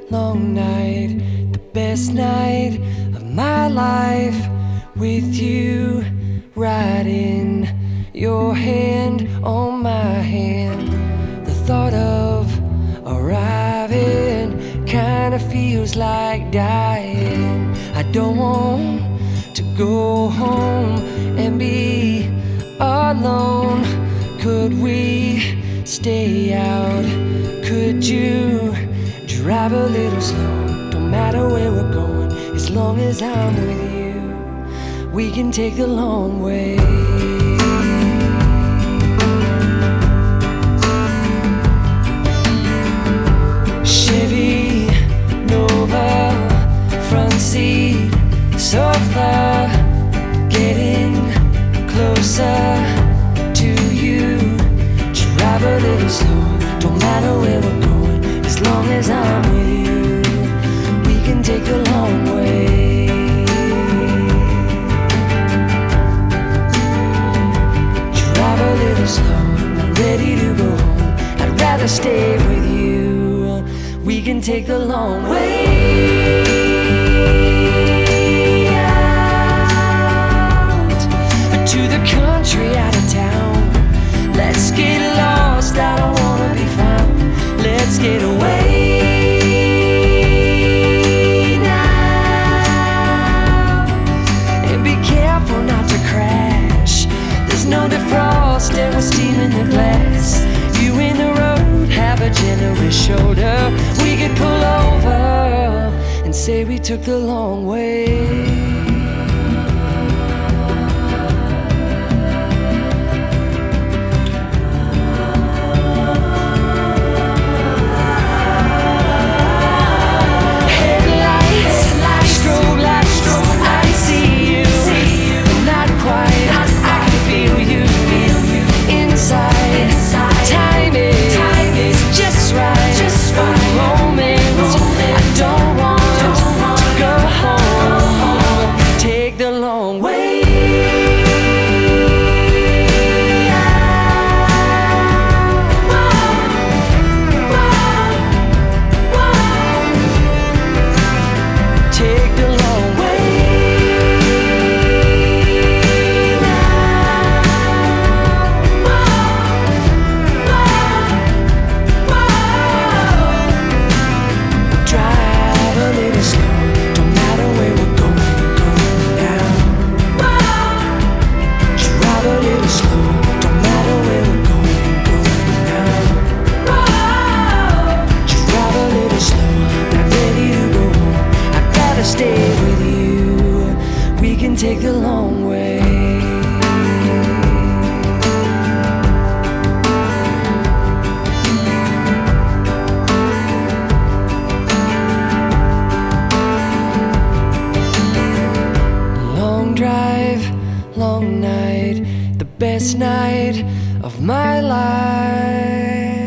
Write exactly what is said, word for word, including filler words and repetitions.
long night, the best night of my life, with you right in your hand, on my hand. The thought of arriving kinda feels like dying. I don't want to go home and be alone. Could we stay out? Could you drive a little slow? Don't matter where we're going, as long as I'm with you, we can take the long way. Chevy Nova, front seat, sofa, getting closer to you. Drive a little slow, don't matter where we're going, as long as I'm with you, we can take the long way. Drive a little slow, I'm ready to go home, I'd rather stay with you, we can take the long way. To the country, out of town, let's get lost, I don't wanna be found. Let's get away now, and be careful not to crash. There's no defrost and we're stealing the glass. You in the road, have a generous shoulder, we could pull over and say we took the long way. Take the long way. Long drive, long night, the best night of my life.